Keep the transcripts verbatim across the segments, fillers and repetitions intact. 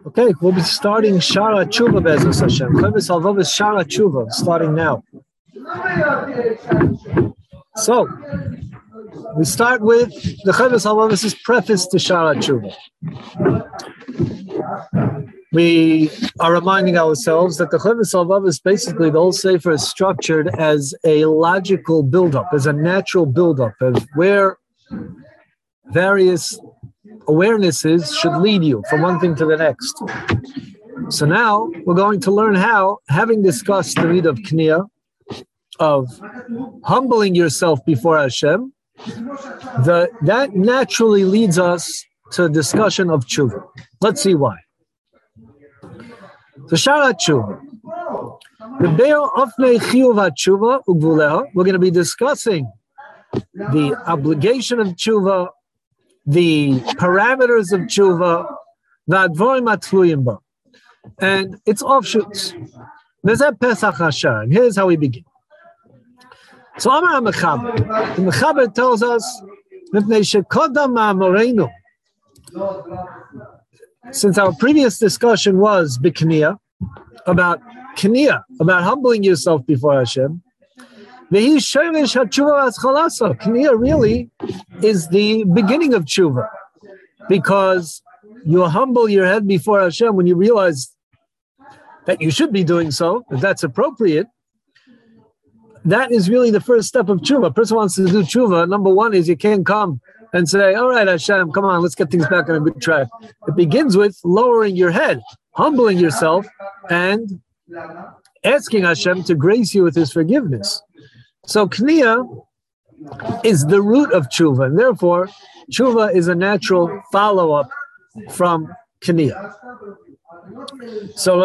Okay, we'll be starting Shara Tshuva Be'ezus Hashem. Chavis Halvav is Shara Tshuva, starting now. So, we start with the Chavis Halvav' preface to Shara Tshuva. We are reminding ourselves that the Chavis Halvav is basically, the whole Sefer is structured as a logical buildup, as a natural buildup, of where various awarenesses should lead you from one thing to the next. So now we're going to learn how, having discussed the need of Kniyah, of humbling yourself before Hashem, the, that naturally leads us to a discussion of Tshuva. Let's see why. So Shara Tshuva. We're going to be discussing the obligation of Tshuva, the parameters of tshuva, and its offshoots. And here's how we begin. So Amar HaMechaber, the Mechaber tells us, since our previous discussion was b'kniyah, about kniyah, about humbling yourself before Hashem, Kniyah really is the beginning of tshuva, because you humble your head before Hashem when you realize that you should be doing so, if that's appropriate. That is really the first step of tshuva. A person wants to do tshuva. Number one is you can't come and say, all right, Hashem, come on, let's get things back on a good track. It begins with lowering your head, humbling yourself, and asking Hashem to grace you with His forgiveness. So Kniyah is the root of tshuva, and therefore tshuva is a natural follow-up from Kniyah. So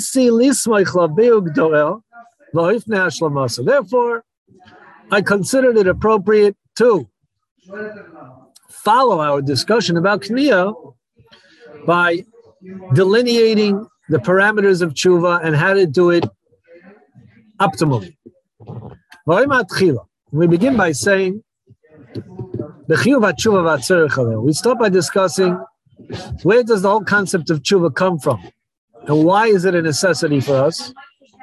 therefore, I considered it appropriate to follow our discussion about Kniyah by delineating the parameters of tshuva and how to do it optimally. We begin by saying, we start by discussing where does the whole concept of tshuva come from, and why is it a necessity for us?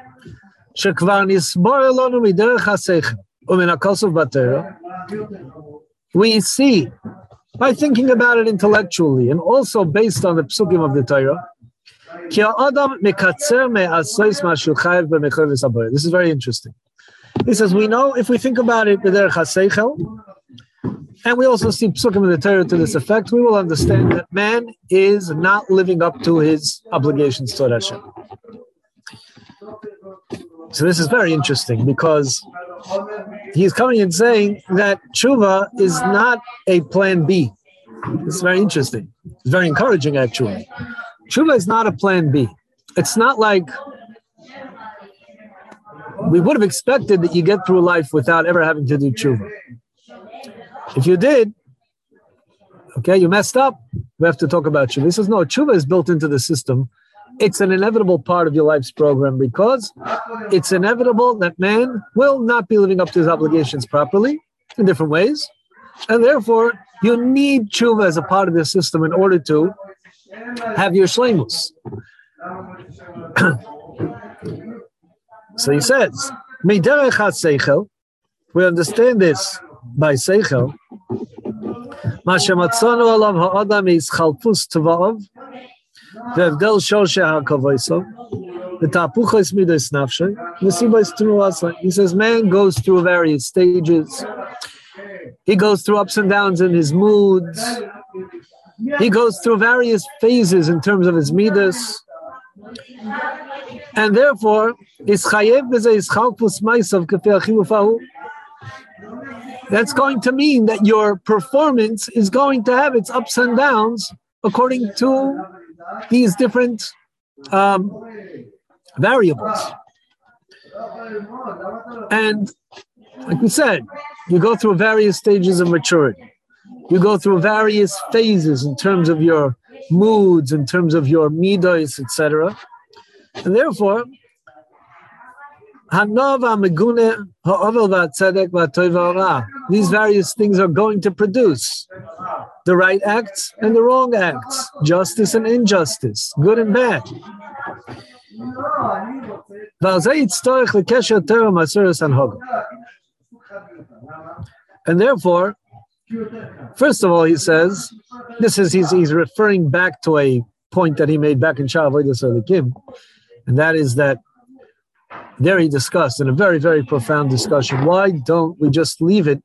We see, by thinking about it intellectually and also based on the psukim of the Torah, this is very interesting. He says, we know, if we think about it, and we also see psukim in the Torah to this effect, we will understand that man is not living up to his obligations to Hashem. So this is very interesting, because he's coming and saying that tshuva is not a plan B. It's very interesting. It's very encouraging, actually. Tshuva is not a plan B. It's not like we would have expected that you get through life without ever having to do tshuva. If you did, okay, you messed up, we have to talk about tshuva. He says, no, tshuva is built into the system. It's an inevitable part of your life's program, because it's inevitable that man will not be living up to his obligations properly in different ways. And therefore, you need tshuva as a part of the system in order to have your shleimus. So he says, we understand this by seichel. He says, man goes through various stages. He goes through ups and downs in his moods. He goes through various phases in terms of his midas. And therefore, that's going to mean that your performance is going to have its ups and downs according to these different um, variables. And like we said, you go through various stages of maturity. You go through various phases in terms of your moods, in terms of your midos, et cetera. And therefore, these various things are going to produce the right acts and the wrong acts, justice and injustice, good and bad. And therefore, first of all, he says, this is he's, he's referring back to a point that he made back in Shah Avodas Elikim, and that is that there he discussed in a very, very profound discussion, why don't we just leave it?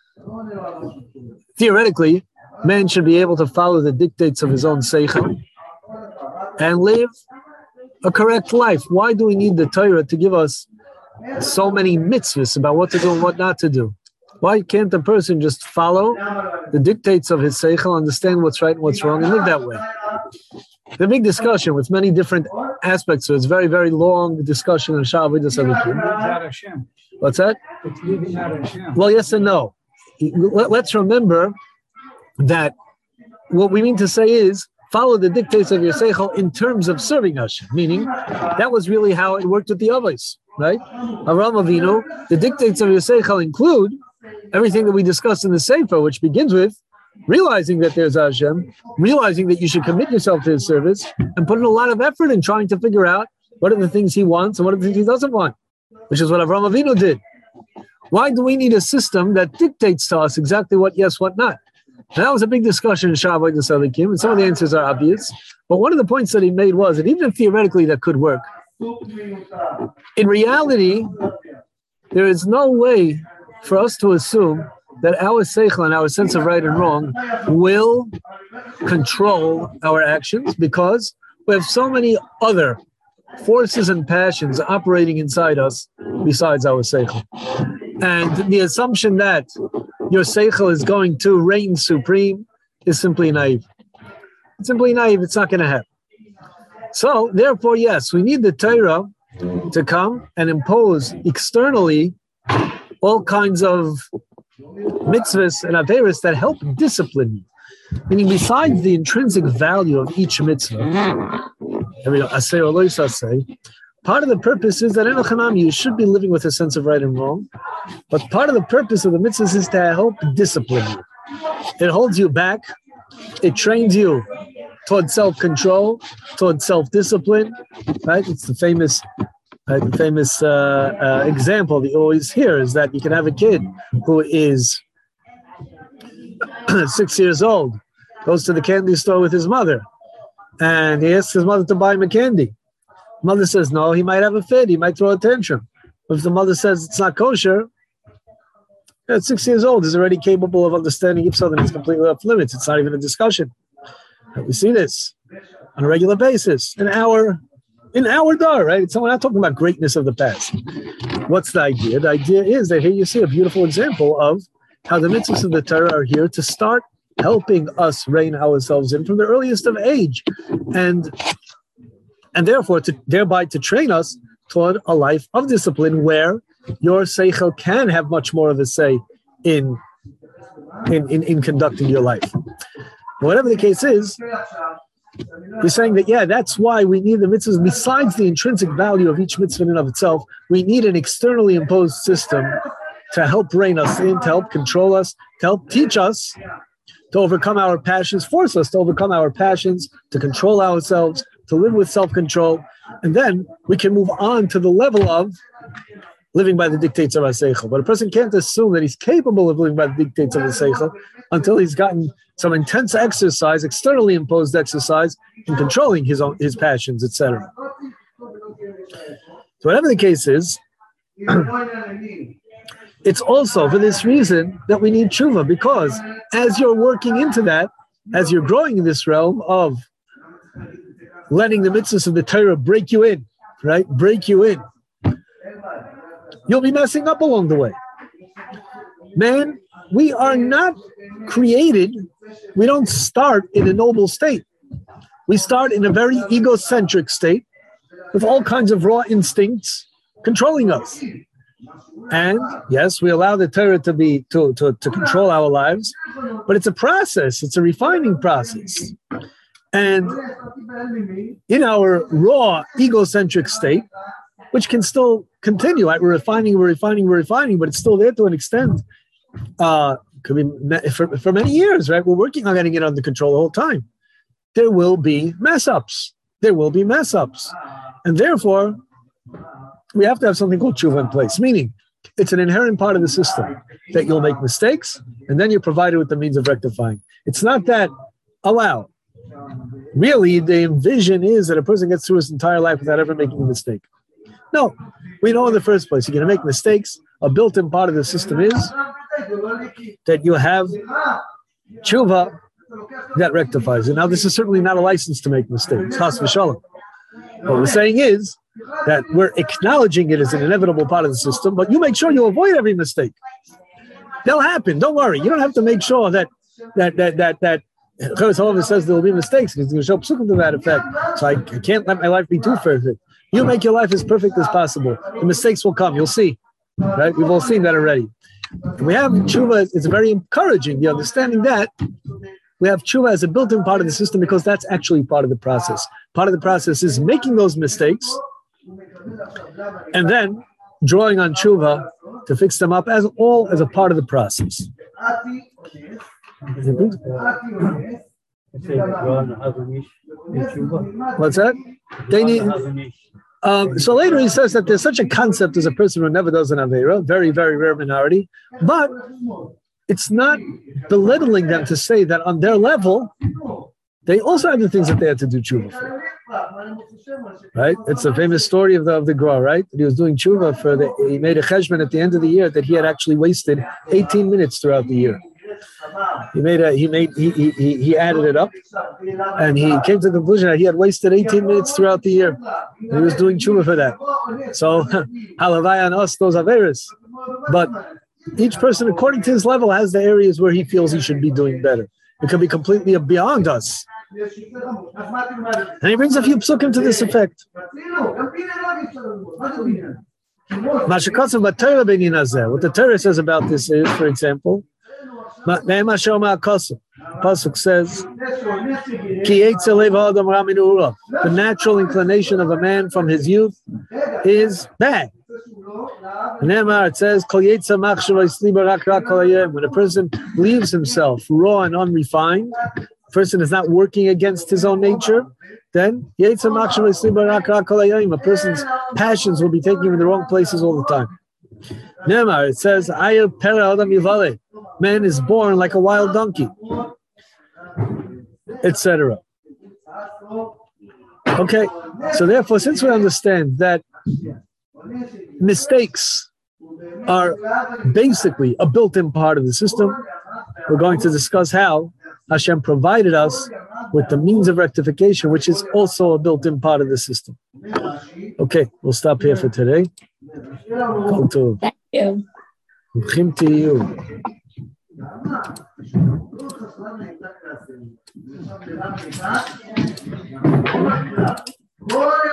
Theoretically, man should be able to follow the dictates of his own seichel and live a correct life. Why do we need the Torah to give us so many mitzvahs about what to do and what not to do? Why can't a person just follow the dictates of his seichel, understand what's right and what's wrong, and live that way? It's a big discussion with many different aspects. So it's a very, very long discussion in Shah Avodas Elikim. What's that? Well, yes and no. Let's remember that what we mean to say is follow the dictates of your seichel in terms of serving Hashem, meaning that was really how it worked with the Avos, right? Avraham Avinu, the dictates of your seichel include everything that we discussed in the Sefer, which begins with realizing that there's Hashem, realizing that you should commit yourself to his service, and put in a lot of effort in trying to figure out what are the things he wants and what are the things he doesn't want, which is what Avraham Avinu did. Why do we need a system that dictates to us exactly what yes, what not? And that was a big discussion in Shah Avodas Elikim, and some of the answers are obvious. But one of the points that he made was that even if theoretically that could work, in reality, there is no way for us to assume that our seichel and our sense of right and wrong will control our actions, because we have so many other forces and passions operating inside us besides our seichel. And the assumption that your seichel is going to reign supreme is simply naive. It's simply naive. It's not going to happen. So, therefore, yes, we need the Torah to come and impose externally all kinds of mitzvahs and averos that help discipline you. Meaning, besides the intrinsic value of each mitzvah, asay or lo asay, part of the purpose is that enochanami, you should be living with a sense of right and wrong. But part of the purpose of the mitzvahs is to help discipline you. It holds you back. It trains you towards self-control, towards self-discipline. Right? It's the famous. Uh, the famous uh, uh, example that you always hear is that you can have a kid who is six years old, goes to the candy store with his mother, and he asks his mother to buy him a candy. Mother says no, he might have a fit, he might throw a tantrum. If the mother says it's not kosher, at six years old, is already capable of understanding if something is completely off limits. It's not even a discussion. We see this on a regular basis in our In our door, right? So we're not talking about greatness of the past. What's the idea? The idea is that here you see a beautiful example of how the mitzvahs of the Torah are here to start helping us rein ourselves in from the earliest of age, and and therefore to thereby to train us toward a life of discipline where your seichel can have much more of a say in in in, in conducting your life. Whatever the case is, we're saying that, yeah, that's why we need the mitzvahs. Besides the intrinsic value of each mitzvah in and of itself, we need an externally imposed system to help rein us in, to help control us, to help teach us to overcome our passions, force us to overcome our passions, to control ourselves, to live with self-control. And then we can move on to the level of living by the dictates of our seichel. But a person can't assume that he's capable of living by the dictates of his seichel until he's gotten some intense exercise, externally imposed exercise, in controlling his own his passions, et cetera. So whatever the case is, it's also for this reason that we need tshuva, because as you're working into that, as you're growing in this realm of letting the mitzvahs of the Torah break you in, right? Break you in. You'll be messing up along the way. Man, we are not created, we don't start in a noble state. We start in a very egocentric state with all kinds of raw instincts controlling us. And yes, we allow the Torah to be to, to, to control our lives, but it's a process, it's a refining process. And in our raw egocentric state, which can still continue, right? We're refining, we're refining, we're refining, but it's still there to an extent. Uh, could be for, for many years, right? We're working on getting it under control the whole time. There will be mess ups. There will be mess ups. And therefore, we have to have something called tshuva in place, meaning it's an inherent part of the system that you'll make mistakes and then you're provided with the means of rectifying. It's not that, oh, wow. Really, the vision is that a person gets through his entire life without ever making a mistake. No, we know in the first place, you're going to make mistakes. A built-in part of the system is that you have tshuva that rectifies it. Now, this is certainly not a license to make mistakes. Chas v'shalom. What we're saying is that we're acknowledging it as an inevitable part of the system, but you make sure you avoid every mistake. They'll happen. Don't worry. You don't have to make sure that that that that that Chavis Halav says there will be mistakes. He's going to show psukim to that effect. So I, I can't let my life be too perfect. You make your life as perfect as possible. The mistakes will come. You'll see. Right? We've all seen that already. And we have tshuva. It's very encouraging. The understanding that we have tshuva as a built-in part of the system because that's actually part of the process. Part of the process is making those mistakes and then drawing on tshuva to fix them up as all as a part of the process. What's that? They need. Um, so later he says that there's such a concept as a person who never does an Aveira, very, very rare minority, but it's not belittling them to say that on their level, they also have the things that they had to do tshuva for. Right? It's a famous story of the of the Gra, right? He was doing tshuva for the, he made a cheshbon at the end of the year that he had actually wasted eighteen minutes throughout the year. He made a, he made, he, he, he added it up and he came to the conclusion that he had wasted eighteen minutes throughout the year. He was doing tshuva for that. So, halavai on us, those averis. But each person, according to his level, has the areas where he feels he should be doing better. It could be completely beyond us. And he brings a few psukim to this effect. What the Torah says about this is, for example, the pasuk says, the natural inclination of a man from his youth is bad. And it says, when a person leaves himself raw and unrefined, a person is not working against his own nature, then a person's passions will be taking him in the wrong places all the time. It says, man is born like a wild donkey, et cetera. Okay, so therefore, since we understand that mistakes are basically a built-in part of the system, we're going to discuss how Hashem provided us with the means of rectification, which is also a built-in part of the system. Okay, we'll stop here for today. Thank you. B'chim tiyu.